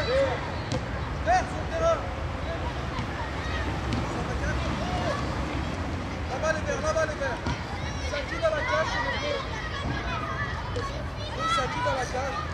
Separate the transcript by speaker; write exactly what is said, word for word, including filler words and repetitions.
Speaker 1: Vert sur le terrain. Là-bas les verts, là-bas les verts. Saki dans la cage, c'est le bleu. Oui, Saki dans la cage.